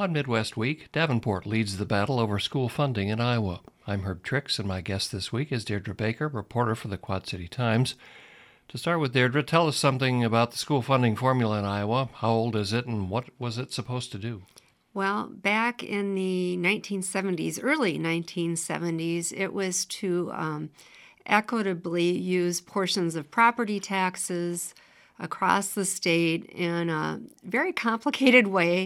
On Midwest Week, Davenport leads the battle over school funding in Iowa. I'm Herb Trix, and my guest this week is Deirdre Baker, reporter for the Quad City Times. To start with, Deirdre, tell us something about the school funding formula in Iowa. How old is it, and what was it supposed to do? Well, back in the 1970s, early 1970s, it was to equitably use portions of property taxes across the state in a very complicated way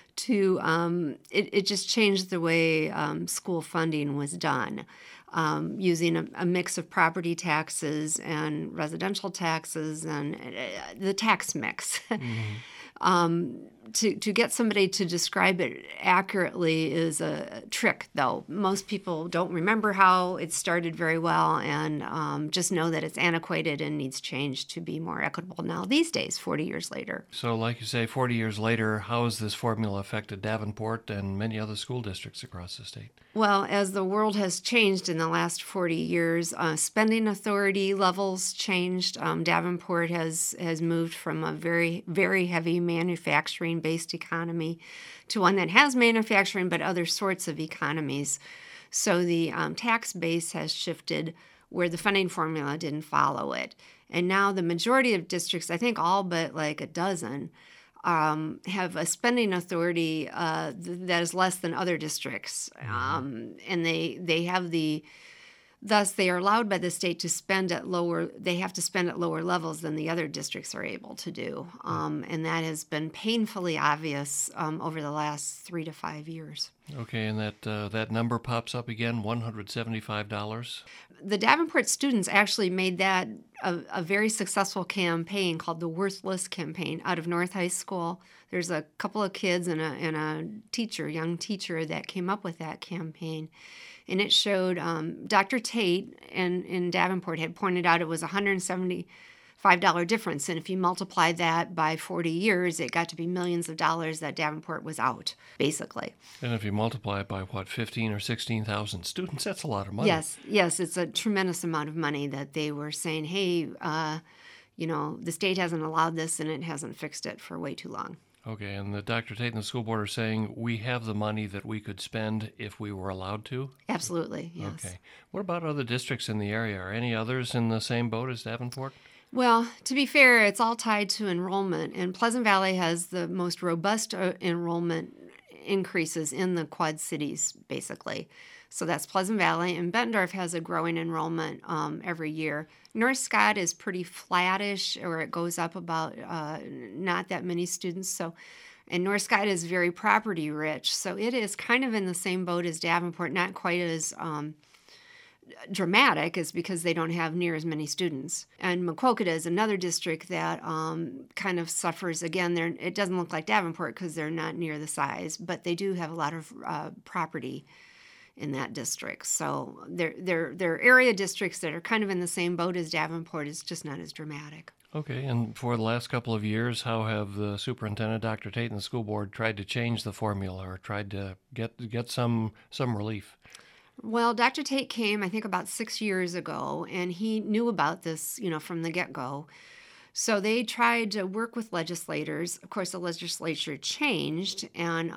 it just changed the way school funding was done, using a mix of property taxes and residential taxes and the tax mix. To get somebody to describe it accurately is a trick, though. Most people don't remember how it started very well and just know that it's antiquated and needs change to be more equitable now these days, 40 years later. So, like you say, 40 years later, how has this formula affected Davenport and many other school districts across the state? Well, as the world has changed in the last 40 years, spending authority levels changed. Davenport has moved from a very, very heavy manufacturing-based economy to one that has manufacturing but other sorts of economies. So the tax base has shifted where the funding formula didn't follow it. And now the majority of districts, I think all but like a dozen, have a spending authority that is less than other districts, and they have thus they are allowed by the state to spend at lower. They have to spend at lower levels than the other districts are able to do, and that has been painfully obvious over the last 3 to 5 years. Okay, and that number pops up again, $175. The Davenport students actually made that a very successful campaign called the Worthless Campaign out of North High School. There's a couple of kids and a teacher, young teacher, that came up with that campaign. And it showed Dr. Tate in Davenport had pointed out it was $175 difference. And if you multiply that by 40 years, it got to be millions of dollars that Davenport was out, basically. And if you multiply it by, 15 or 16,000 students, that's a lot of money. Yes, it's a tremendous amount of money that they were saying, hey, the state hasn't allowed this and it hasn't fixed it for way too long. Okay, and the Dr. Tate and the school board are saying we have the money that we could spend if we were allowed to? Absolutely, yes. Okay. What about other districts in the area? Are any others in the same boat as Davenport? Well, to be fair, it's all tied to enrollment, and Pleasant Valley has the most robust enrollment increases in the Quad Cities, basically. So that's Pleasant Valley, and Bettendorf has a growing enrollment every year. North Scott is pretty flattish, or it goes up about not that many students. And North Scott is very property rich, so it is kind of in the same boat as Davenport, not quite as dramatic, is because they don't have near as many students. And Maquoketa is another district that kind of suffers. Again, it doesn't look like Davenport because they're not near the size, but they do have a lot of property in that district. So they're area districts that are kind of in the same boat as Davenport. It's just not as dramatic. Okay, and for the last couple of years, how have the superintendent, Dr. Tate, and the school board tried to change the formula or tried to get some relief? Well, Dr. Tate came, I think, about 6 years ago, and he knew about this, from the get-go. So they tried to work with legislators. Of course, the legislature changed, and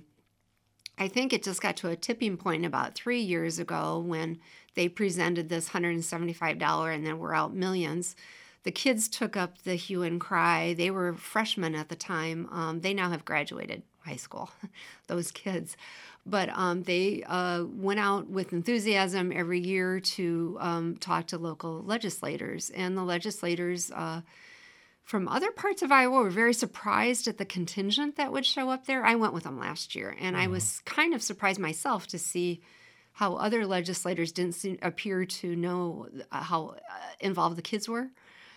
I think it just got to a tipping point about 3 years ago when they presented this $175 and then were out millions. The kids took up the hue and cry. They were freshmen at the time. They now have graduated high school, those kids. But they went out with enthusiasm every year to talk to local legislators. And the legislators from other parts of Iowa were very surprised at the contingent that would show up there. I went with them last year, and I was kind of surprised myself to see how other legislators didn't appear to know how involved the kids were.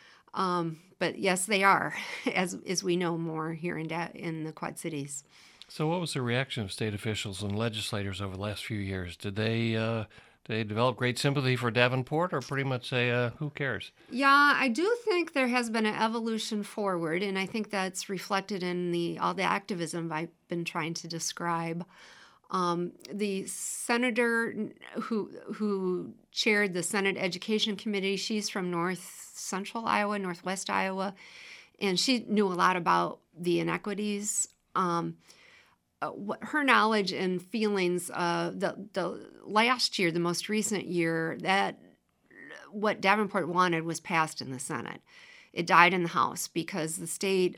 But yes, they are, as we know more here in the Quad Cities. So what was the reaction of state officials and legislators over the last few years? Did they develop great sympathy for Davenport or pretty much say, who cares? Yeah, I do think there has been an evolution forward, and I think that's reflected in all the activism I've been trying to describe. The senator who chaired the Senate Education Committee, she's from north central Iowa, northwest Iowa, and she knew a lot about the inequities. what her knowledge and feelings. The last year, the most recent year, that what Davenport wanted was passed in the Senate. It died in the House because the state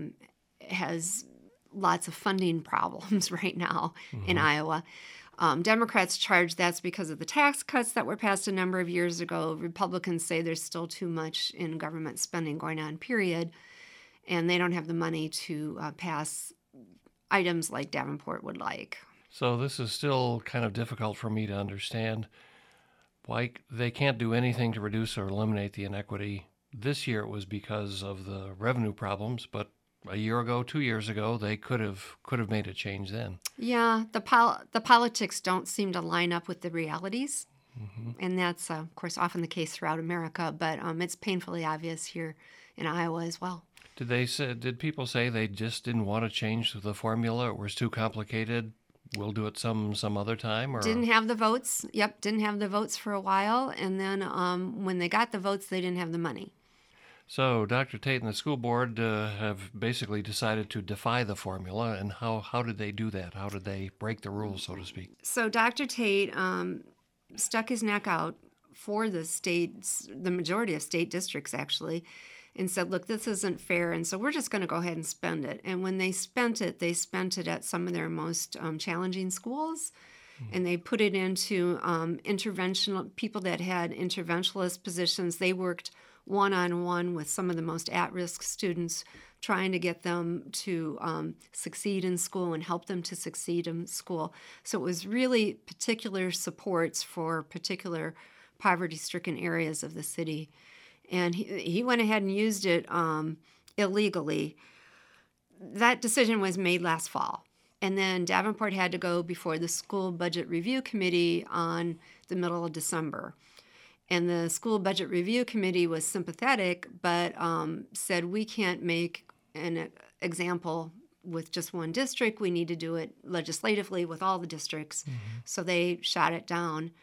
has lots of funding problems right now in Iowa. Democrats charge that's because of the tax cuts that were passed a number of years ago. Republicans say there's still too much in government spending going on, period, and they don't have the money to pass items like Davenport would like. So this is still kind of difficult for me to understand why they can't do anything to reduce or eliminate the inequity. This year it was because of the revenue problems, but a year ago, 2 years ago, they could have made a change then. Yeah, the politics don't seem to line up with the realities, and that's, of course, often the case throughout America, but it's painfully obvious here in Iowa as well. Did people say they just didn't want to change the formula? It was too complicated? We'll do it some other time? Or Didn't have the votes. Yep, didn't have the votes for a while, and then when they got the votes, they didn't have the money. So Dr. Tate and the school board have basically decided to defy the formula, and how did they do that? How did they break the rules, so to speak? So Dr. Tate stuck his neck out for the states, the majority of state districts actually, and said, look, this isn't fair, and so we're just going to go ahead and spend it. And when they spent it at some of their most challenging schools, and they put it into interventional people that had interventionist positions. They worked one-on-one with some of the most at-risk students, trying to get them to succeed in school and help them to succeed in school. So it was really particular supports for particular poverty-stricken areas of the city. And he went ahead and used it illegally. That decision was made last fall. And then Davenport had to go before the School Budget Review Committee on the middle of December. And the School Budget Review Committee was sympathetic, but said we can't make an example with just one district. We need to do it legislatively with all the districts. So they shot it down.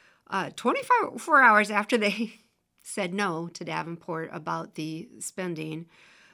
24 hours after they said no to Davenport about the spending,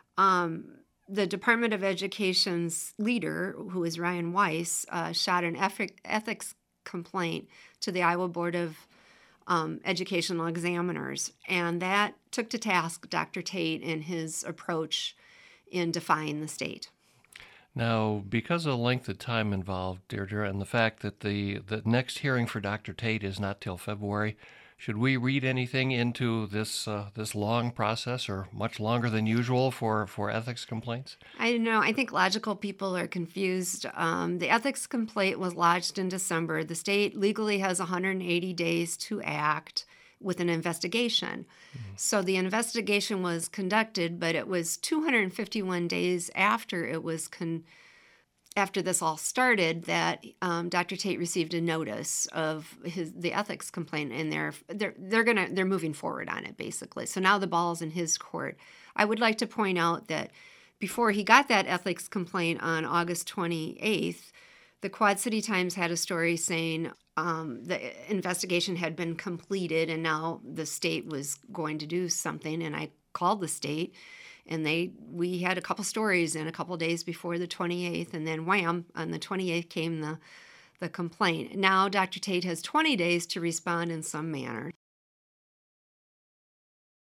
the Department of Education's leader, who is Ryan Weiss, shot an ethics complaint to the Iowa Board of Educational Examiners, and that took to task Dr. Tate and his approach in defying the state. Now, because of the length of time involved, Deirdre, and the fact that the next hearing for Dr. Tate is not till February, should we read anything into this long process, or much longer than usual for ethics complaints? I don't know. I think logical people are confused. The ethics complaint was lodged in December. The state legally has 180 days to act with an investigation. So the investigation was conducted, but it was 251 days after it was after this all started that Dr. Tate received a notice of the ethics complaint, and they're moving forward on it basically. So now the ball's in his court. I would like to point out that before he got that ethics complaint on August 28th, the Quad City Times had a story saying the investigation had been completed and now the state was going to do something. And I called the state, and we had a couple stories in a couple days before the 28th, and then wham, on the 28th came the complaint. Now Dr. Tate has 20 days to respond in some manner.